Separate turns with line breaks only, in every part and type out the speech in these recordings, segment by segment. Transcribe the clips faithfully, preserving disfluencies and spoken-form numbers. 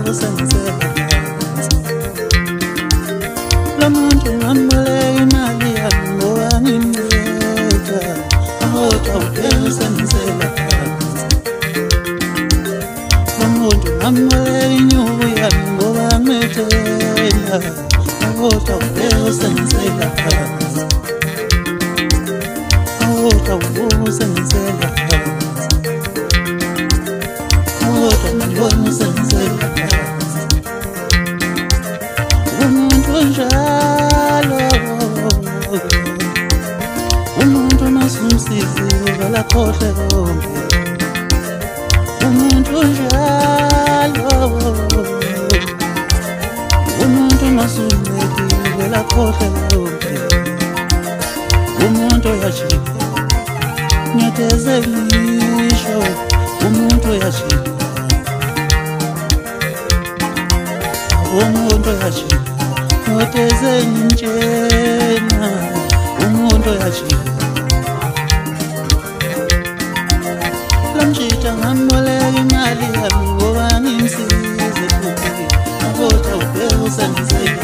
usenzela lo muntu ngamboleka imali yami ngoba ngimnceda kodwa ube usenzela lo muntu ngamboleka inyuku yami ngoba ngimethela kodwa ube usenzela kodwa ube usenzela kodwa ngibona usenzela umuntu njalo umuntu masumsizi uvela khohle konke umuntu njalo umuntu masumleki uvela khohle konke umuntu yashika nyateze ngisho umuntu yashika umuntu yashika nyateze ngitshena umuntu yashika lamjita ngamboleka imali yami ngoba ngimsize futhi kodwa ube usenzela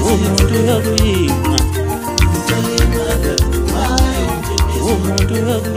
umuntu yakuyima umuntu yakuyima